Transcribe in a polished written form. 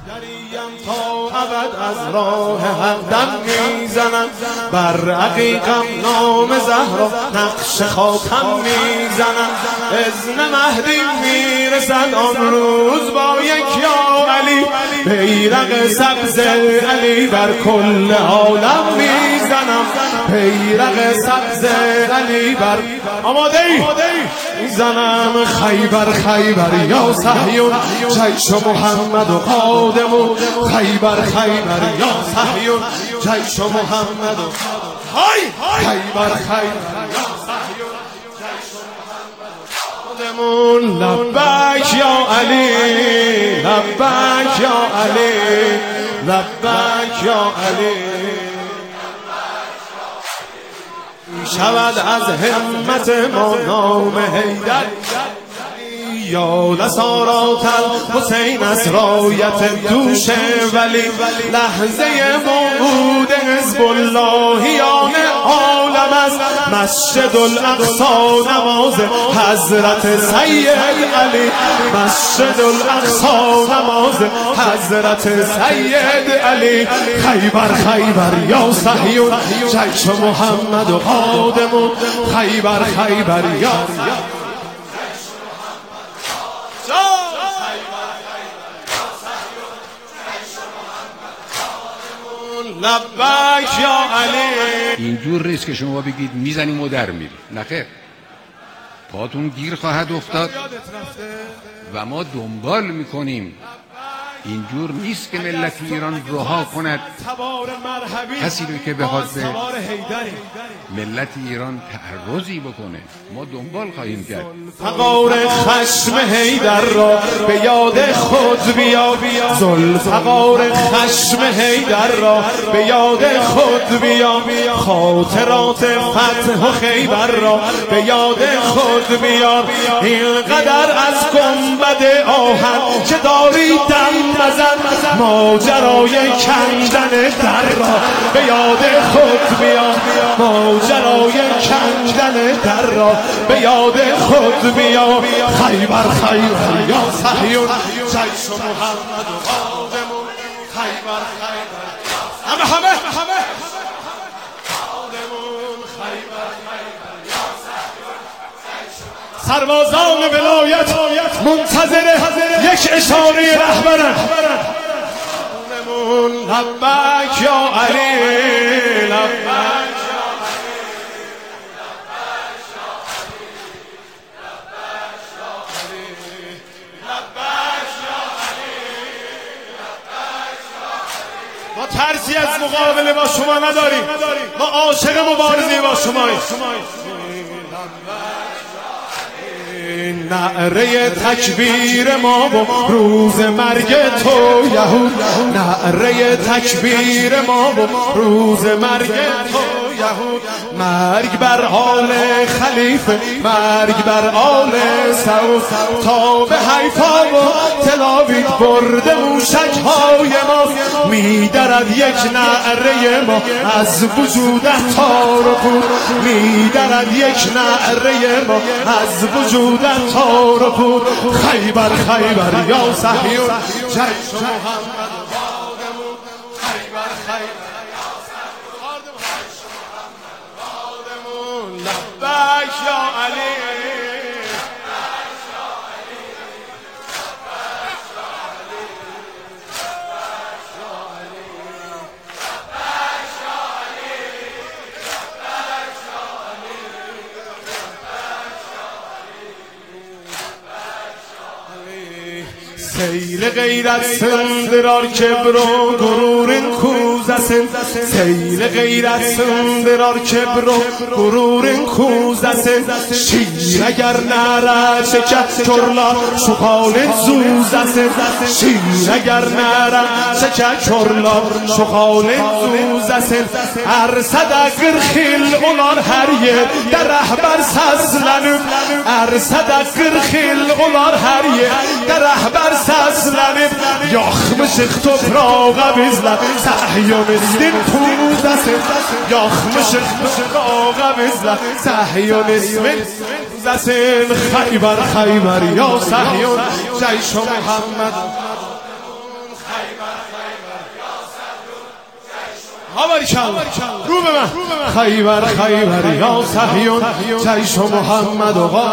تا ابد از راه حق دم میزنم، بر عقیقم نام زهرا نقش خاتم میزنم. اذن مهدی میرسد آن روز با یک یا علی، بیرق سبز علی بر کل عالم میزنم، بیرق سبز علی بر آماده ای زنم. خیبر خیبر یا صهیون جیش محمد و قادمون، خیبر خیبر یا صهیون جیش محمد و خیبر خیبر یا صهیون جیش محمد و قادمون. لبیک یا علی، لبیک یا علی، لبیک یا علی. شود از همت ما نام حیدر، یا لسارات الحسین از رایت دوش ولی. لحظه موعود حزب اللهیان عالم است، مسجد الاقصی نماز حضرت سید علی، مسجد الاقصی نماز حضرت سید علی. خیبر خیبر یا صهیون جیش محمد و قادمون، خیبر خیبر یا لبیک یا علی. اینجور نیست که شما بگید میزنیم و در میریم، نخیر، پاتون گیر خواهد افتاد و ما دنبال میکنیم. اینجور نیست که ملت ایران رها کند کسی رو که بخواد به ملت ایران تعرضی بکنه. ما دنبال خواهیم کرد. فقار خشم حیدر را به یاد خود بیا، ذوالفقار خشم حیدر را به یاد خود بیا. خاطرات فتح و خیبر را به یاد خود بیا. اینقدر از گنبد آهن که داری دم مزن، ماجرای کندن در را به یاد خود بیا. ماجرای کندن در را به یاد خود بیا. خیبر خیبر یا صهیون جیش محمد و قادمون، خیبر خیبر همه قادمون، خیبر خیبر یا صهیون. سربازان ولایت منتظر یک اشاره رهبرن. لبیک یا علی، لبیک ما ترسی از مقابله با شما نداریم، ما عاشق مبارزه با شماییم. نعره تکبیر ما و روز مرگ تو یهود، نعره تکبیر ما و روز مرگ تو یهود. مرگ بر آل خلیفه، مرگ بر آل سعود، تا به حیفا و تلاویت برده موشک‌های ما. میدرد یک نعره ما از وجودت تار و پود، میدرد یک نعره ما از وجودت تار و پود. خیبر خیبر یا صهیون جیش محمد و قادمون، خیبر خیبر یا صهیون جیش محمد و قادمون. لبیک یا علی، سیل غیرت سندرار کبر و غرورن کوزسن، سیل غیرت سندرار کبر و غرورن کوزسن. شیر اگر نره شکر کرلا شخال زوزسن، شیر اگر نره شکر کرلا شخال زوزسن. ارصد اگر خیل اولار هر yer در رهبر sazlanıp, ارصد اگر خیل اولار هر yer در رهبر sazlanıp. Yakmışıq toprağa bizlər Səhyonistin puzəsin, yakmışıq toprağa bizlər Səhyonistin puzəsin. Xeybər Xeybər ya Səhyon Ceyş-i Muhammed, Xeybər رو به من خیبر خیبر یا صهیون جیش محمد و